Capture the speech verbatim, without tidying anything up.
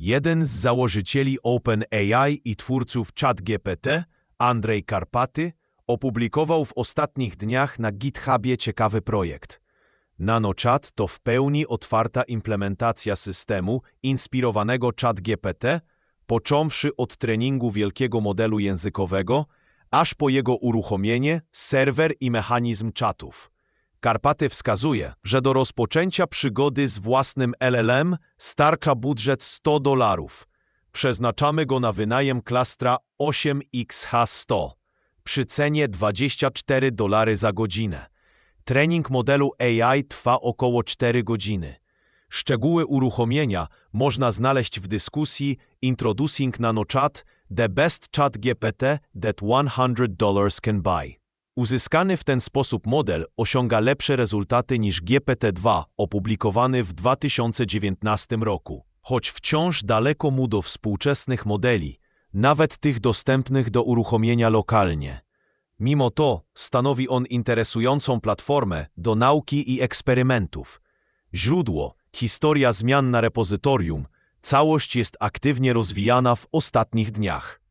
Jeden z założycieli OpenAI i twórców ChatGPT, Andrzej Karpaty, opublikował w ostatnich dniach na GitHubie ciekawy projekt. NanoChat to w pełni otwarta implementacja systemu inspirowanego ChatGPT, począwszy od treningu wielkiego modelu językowego, aż po jego uruchomienie, serwer i mechanizm czatów. Karpaty wskazuje, że do rozpoczęcia przygody z własnym L L M starcza budżet sto dolarów. Przeznaczamy go na wynajem klastra osiem X H sto przy cenie dwadzieścia cztery dolary za godzinę. Trening modelu A I trwa około cztery godziny. Szczegóły uruchomienia można znaleźć w dyskusji Introducing NanoChat, the best chat G P T that hundred dollars can buy. Uzyskany w ten sposób model osiąga lepsze rezultaty niż G P T dwa opublikowany w dwa tysiące dziewiętnastym roku, choć wciąż daleko mu do współczesnych modeli, nawet tych dostępnych do uruchomienia lokalnie. Mimo to stanowi on interesującą platformę do nauki i eksperymentów. Źródło, historia zmian na repozytorium, całość jest aktywnie rozwijana w ostatnich dniach.